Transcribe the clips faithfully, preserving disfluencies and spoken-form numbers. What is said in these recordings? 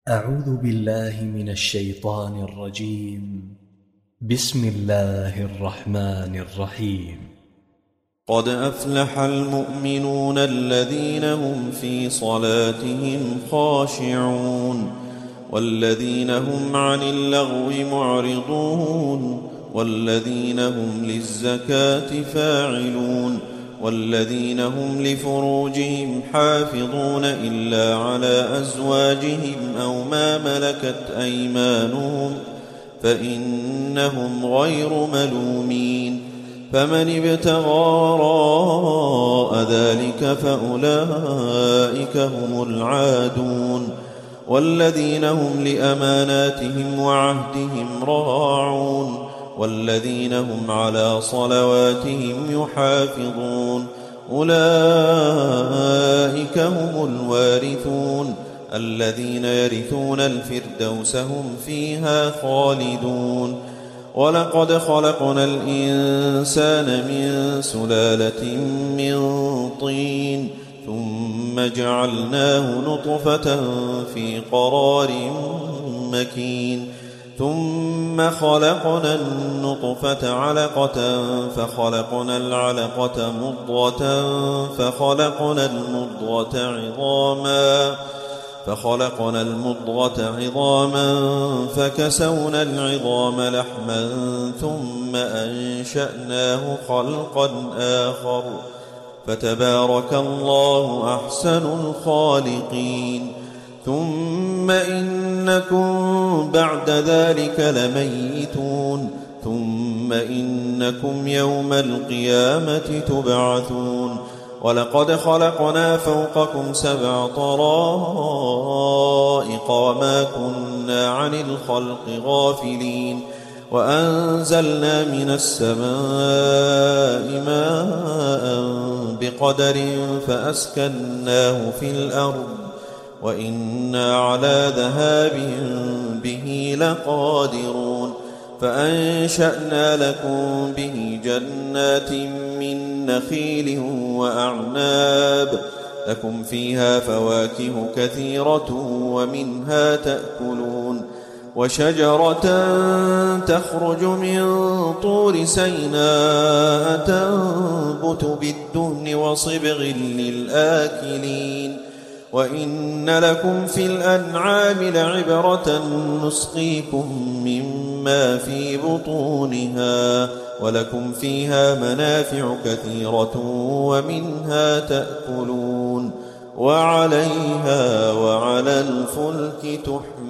أعوذ بالله من الشيطان الرجيم. بسم الله الرحمن الرحيم. قد أفلح المؤمنون الذين هم في صلاتهم خاشعون والذين هم عن اللغو معرضون والذين هم للزكاة فاعلون والذين هم لفروجهم حافظون إلا على أزواجهم أو ما ملكت أيمانهم فإنهم غير ملومين. فمن ابتغى وراء ذلك فأولئك هم العادون والذين هم لأماناتهم وعهدهم راعون والذين هم على صلواتهم يحافظون أولئك هم الوارثون الذين يرثون الفردوس هم فيها خالدون. ولقد خلقنا الإنسان من سلالة من طين ثم جعلناه نطفة في قرار مكين ثم خلقنا النطفة علقة فخلقنا العلقة مضغة فخلقنا المضغة عظاما فخلقنا المضغة عظاما فكسونا العظام لحما ثم أنشأناه خلقا آخر فتبارك الله أحسن الخالقين. ثم إنكم بعد ذلك لميتون ثم إنكم يوم القيامة تبعثون. ولقد خلقنا فوقكم سبع طرائق وما كنا عن الخلق غافلين وأنزلنا من السماء ماء بقدر فأسكناه في الأرض وإنا على ذهاب به لقادرون. فأنشأنا لكم به جنات من نخيل وأعناب لكم فيها فواكه كثيرة ومنها تأكلون وشجرة تخرج من طور سيناء تنبت بالدهن وصبغ للآكلين. وإن لكم في الأنعام لعبرة نسقيكم مما في بطونها ولكم فيها منافع كثيرة ومنها تأكلون وعليها وعلى الفلك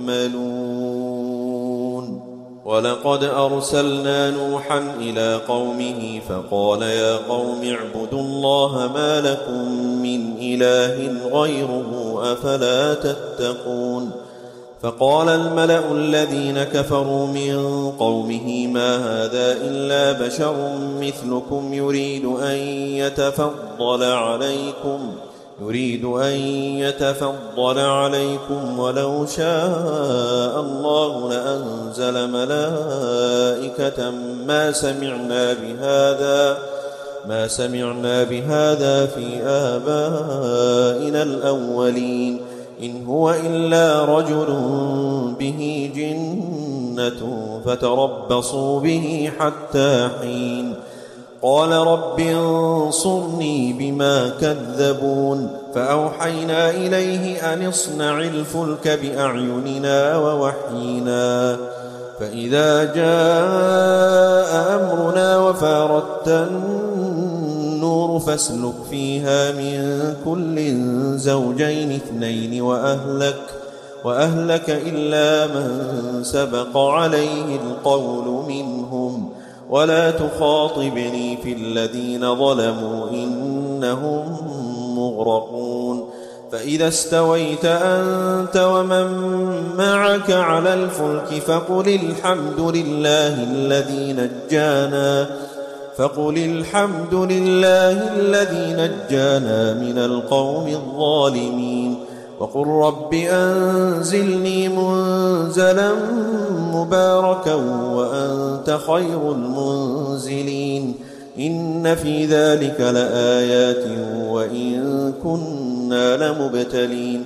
تحملون. ولقد أرسلنا نوحا إلى قومه فقال يا قوم اعبدوا الله ما لكم من إله غيره أفلا تتقون. فقال الملأ الذين كفروا من قومه ما هذا إلا بشر مثلكم يريد أن يتفضل عليكم يريد أن يتفضل عليكم ولو شاء الله لأنزل ملائكة ما سمعنا بهذا ما سمعنا بهذا في آبائنا الأولين إن هو إلا رجل به جنة فتربصوا به حتى حين. قال رب انصرني بما كذبون فأوحينا إليه أن اصنع الفلك بأعيننا ووحينا فإذا جاء أمرنا وفارت النور فاسلك فيها من كل زوجين اثنين وأهلك وأهلك إلا من سبق عليه القول منهم ولا تخاطبني في الذين ظلموا إنهم مغرقون. فإذا استويت أنت ومن معك على الفلك فقل الحمد لله الذي نجانا فقل الحمد لله الذي نجانا من القوم الظالمين وقل رب أنزلني منزلا مباركا وأنت خير المنزلين. إن في ذلك لآيات وإن كنا لمبتلين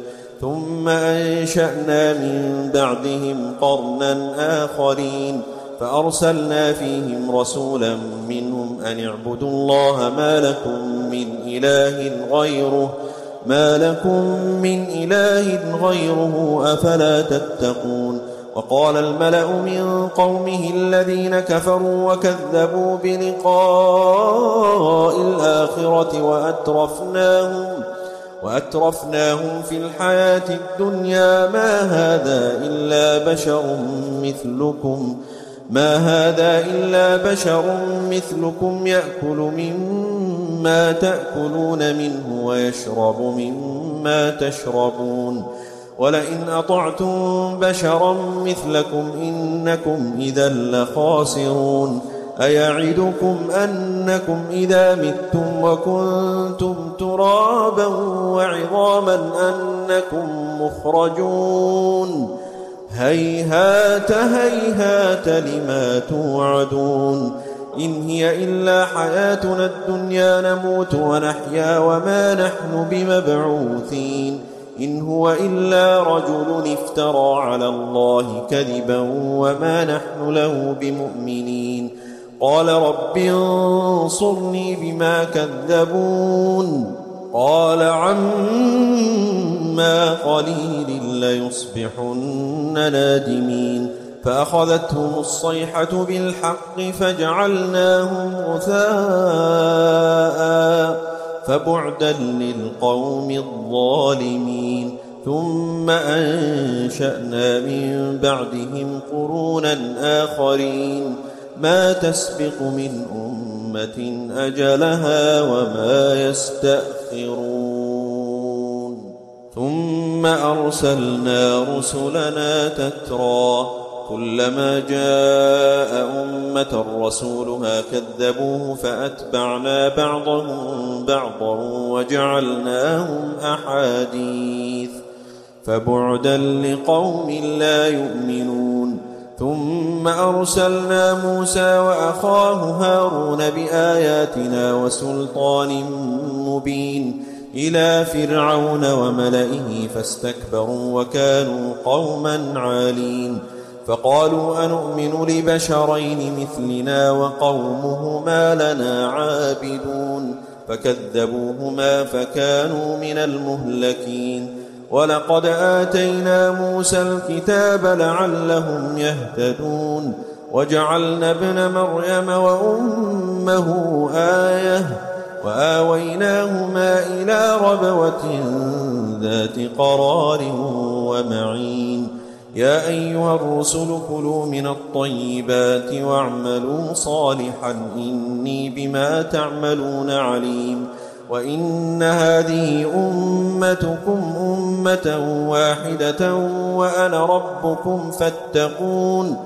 ثم أنشأنا من بعدهم قرنا آخرين فأرسلنا فيهم رسولا منهم أن اعبدوا الله ما لكم من إله غيره ما لكم من إله غيره أفلا تتقون. وقال الملأ من قومه الذين كفروا وكذبوا بلقاء الآخرة وأترفناهم وأترفناهم في الحياة الدنيا ما هذا إلا بشر مثلكم ما هذا إلا بشر مثلكم يأكل مما تأكلون منه ويشرب مما تشربون ولئن أطعتم بشرا مثلكم إنكم إذا لخاسرون. أيعدكم أنكم إذا متم وكنتم ترابا وعظاما أنكم مخرجون هيهات هيهات لما توعدون. إن هي إلا حياتنا الدنيا نموت ونحيا وما نحن بمبعوثين. إن هو إلا رجل افترى على الله كذبا وما نحن له بمؤمنين. قال رب انصرني بما كذبون قال عما قليل ليصبحن نادمين. فأخذتهم الصيحة بالحق فجعلناهم غثاء فبعدا للقوم الظالمين. ثم أنشأنا من بعدهم قرونا آخرين ما تسبق من أمة أجلها وما يستأخرون. ثم أرسلنا رسلنا تترى كلما جاء أمة رسولها كذبوه فأتبعنا بعضهم بعضا وجعلناهم أحاديث فبعدا لقوم لا يؤمنون. ثم أرسلنا موسى وأخاه هارون بآياتنا وسلطان مبين إلى فرعون وملئه فاستكبروا وكانوا قوما عالين. فقالوا أنؤمن لبشرين مثلنا وقومهما لنا عابدون فكذبوهما فكانوا من المهلكين. ولقد آتينا موسى الكتاب لعلهم يهتدون وجعلنا ابن مريم وأمه آية وآويناهما إلى ربوة ذات قرار ومعين. يا أيها الرسل كلوا من الطيبات واعملوا صالحا إني بما تعملون عليم. وإن هذه أمتكم أمة واحدة وأنا ربكم فاتقون.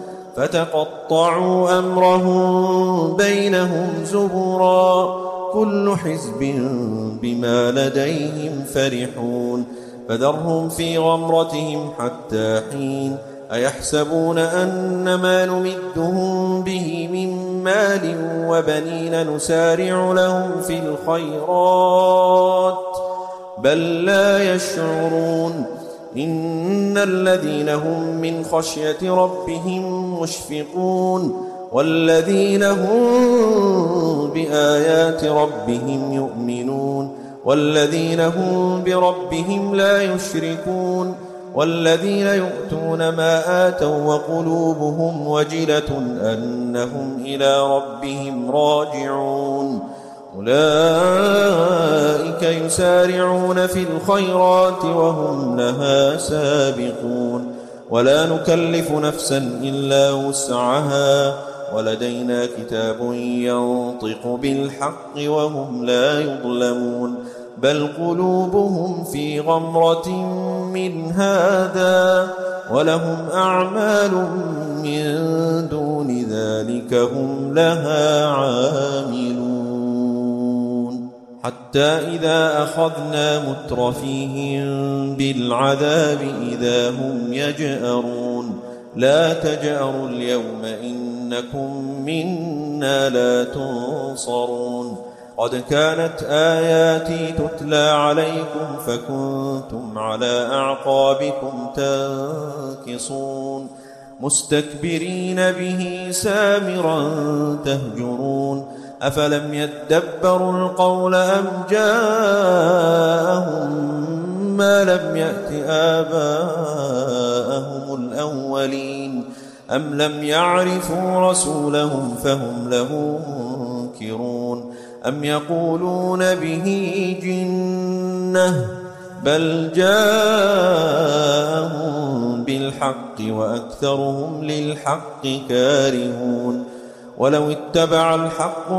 فتقطعوا أمرهم بينهم زبرا كل حزب بما لديهم فرحون. فذرهم في غمرتهم حتى حين. أيحسبون أن ما نمدهم به من مال وبنين نسارع لهم في الخيرات بل لا يشعرون. إن الذين هم من خشية ربهم مشفقون والذين هم بآيات ربهم يؤمنون والذين هم بربهم لا يشركون والذين يؤتون ما آتوا وقلوبهم وجلة أنهم إلى ربهم راجعون. أولئك يسارعون في الخيرات وهم لها سابقون. ولا نكلف نفسا إلا وسعها ولدينا كتاب ينطق بالحق وهم لا يظلمون. بل قلوبهم في غمرة من هذا ولهم أعمال من دون ذلك هم لها عاملون. حتى إذا أخذنا مترفيهم بالعذاب إذا هم يجأرون. لا تجأروا اليوم إنكم منا لا تنصرون. قد كانت آياتي تتلى عليكم فكنتم على أعقابكم تنكصون مستكبرين به سامرا تهجرون أفلم يدبروا القول أم جاءهم ما لم يأت آباءهم الأولين أم لم يعرفوا رسولهم فهم له منكرون أم يقولون به جنة بل جاءهم بالحق وأكثرهم للحق كارهون ولو اتبع الحق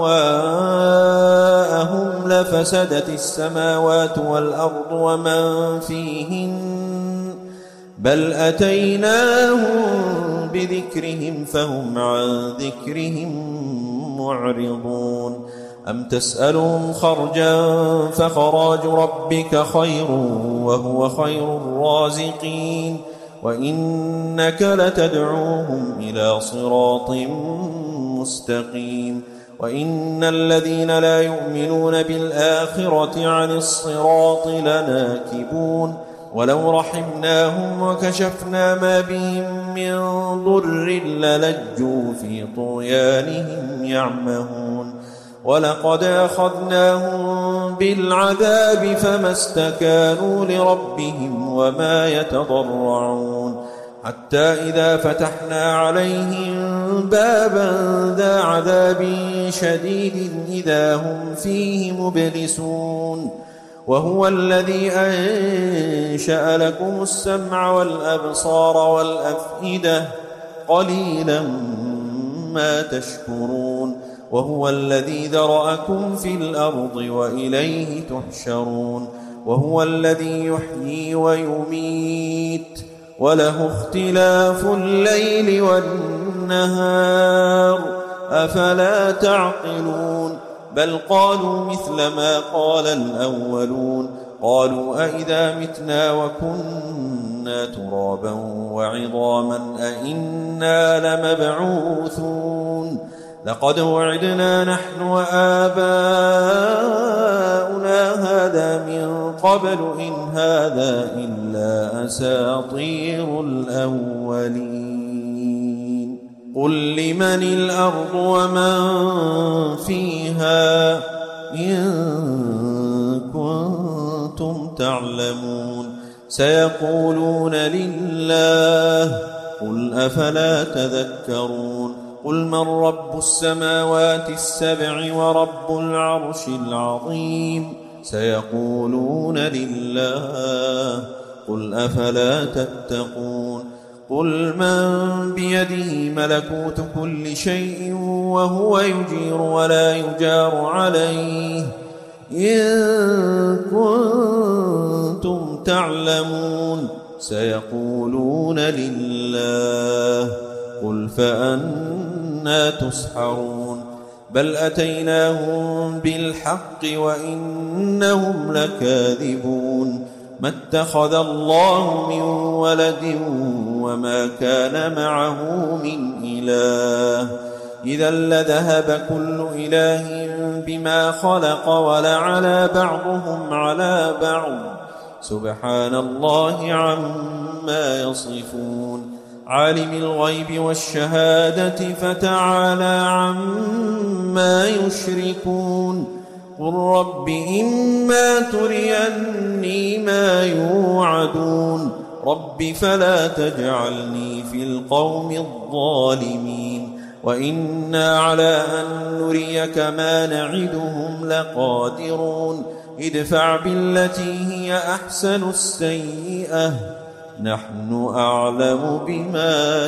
أهواءهم لفسدت السماوات والأرض ومن فيهن بل أتيناهم بذكرهم فهم عن ذكرهم معرضون أم تسألهم خرجا فخراج ربك خير وهو خير الرازقين وإنك لتدعوهم إلى صراط مستقيم وإن الذين لا يؤمنون بالآخرة عن الصراط لناكبون ولو رحمناهم وكشفنا ما بهم من ضر للجوا في طغيانهم يعمهون ولقد أخذناهم بالعذاب فما استكانوا لربهم وما يتضرعون حتى إذا فتحنا عليهم بابا ذا عذاب شديد إذا هم فيه مبلسون وهو الذي أنشأ لكم السمع والأبصار والأفئدة قليلا ما تشكرون وهو الذي ذرأكم في الأرض وإليه تحشرون وهو الذي يحيي ويميت وله اختلاف الليل والنهار أفلا تعقلون بل قالوا مثل ما قال الأولون قالوا أئذا متنا وكنا ترابا وعظاما أئنا لمبعوثون لقد وعدنا نحن وآباؤنا هذا من قبل إن هذا إلا أساطير الأولين قل لمن الأرض ومن فيها إن كنتم تعلمون سيقولون لله قل أفلا تذكرون قل من رب السماوات السبع ورب العرش العظيم سيقولون لله قل أفلا تتقون قل من بيده ملكوت كل شيء وهو يجير ولا يجار عليه إن كنتم تعلمون سيقولون لله قل فأنى تسحرون بل أتيناهم بالحق وإنهم لكاذبون ما اتخذ الله من ولد وما كان معه من إله إذا لذهب كل إله بما خلق ولعلى بعضهم على بعض سبحان الله عما يصفون عالم الغيب والشهادة فتعالى عما يشركون قل رب إما تريني ما يوعدون رب فلا تجعلني في القوم الظالمين وإنا على أن نريك ما نعدهم لقادرون ادفع بالتي هي أحسن السيئة نحن أعلم بما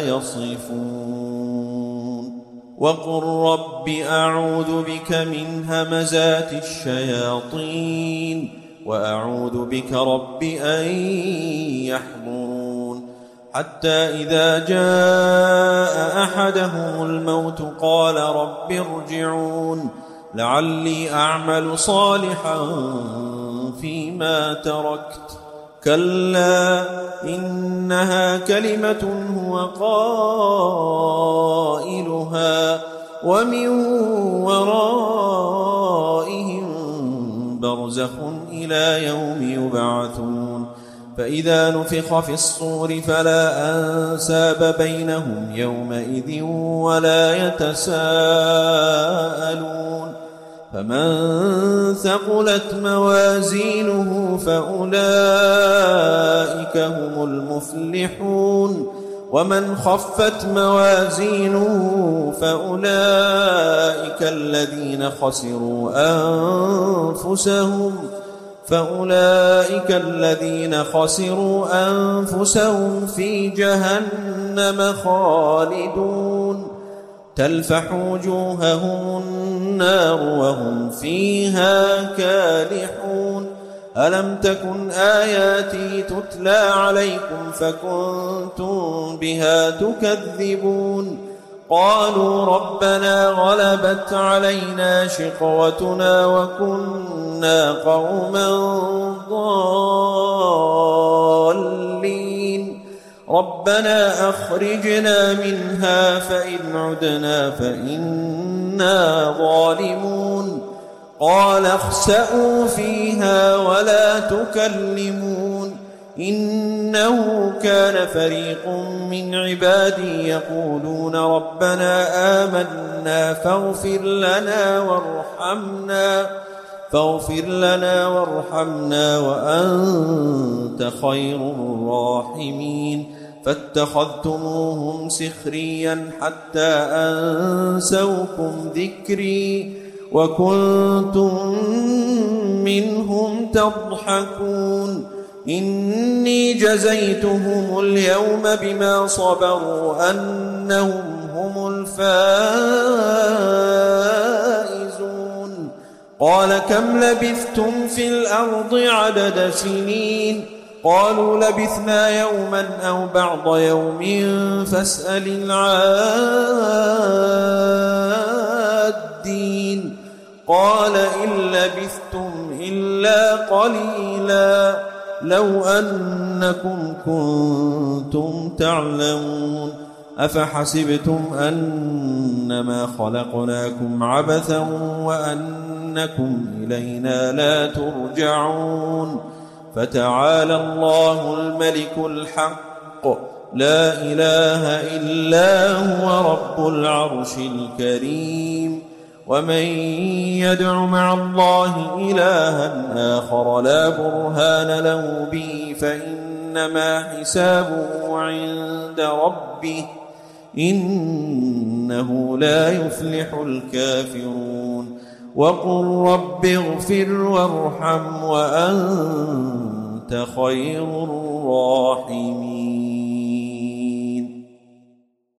يصفون وقل رب أعوذ بك من همزات الشياطين وأعوذ بك رب أن يحضرون حتى إذا جاء أحدهم الموت قال رب ارجعون لعلي أعمل صالحا فيما تركت كلا إنها كلمة هو قائلها ومن ورائهم برزخ إلى يوم يبعثون فإذا نفخ في الصور فلا أنساب بينهم يومئذ ولا يتساءلون فمن ثقلت موازينه فأولئك هم المفلحون ومن خفت موازينه فأولئك الذين خسروا أنفسهم فأولئك الذين خسروا أنفسهم في جهنم خالدون تلفح وجوههم النار وهم فيها كالحون ألم تكن آياتي تتلى عليكم فكنتم بها تكذبون قالوا ربنا غلبت علينا شقوتنا وكنا قوما ضالين ربنا أخرجنا منها فإن عدنا فإنا ظالمون قال اخسئوا فيها ولا تكلمون إنه كان فريق من عبادي يقولون ربنا آمنا فاغفر لنا وارحمنا فاغفر لنا وارحمنا وأنت خير الراحمين فاتخذتموهم سخريا حتى أنسوكم ذكري وكنتم منهم تضحكون إني جزيتهم اليوم بما صبروا أنهم هم الفائزون قال كم لبثتم في الأرض عدد سنين قالوا لبثنا يوما أو بعض يوم فاسأل العادين قال إن لبثتم إلا قليلا لو أنكم كنتم تعلمون أفحسبتم أنما خلقناكم عبثا وأنكم إلينا لا ترجعون فتعالى الله الملك الحق لا إله إلا هو رب العرش الكريم ومن يدع مع الله إلها آخر لا برهان له به فإنما حسابه عند ربه إنه لا يفلح الكافرون وقل رب اغفر وارحم وأنت خير الراحمين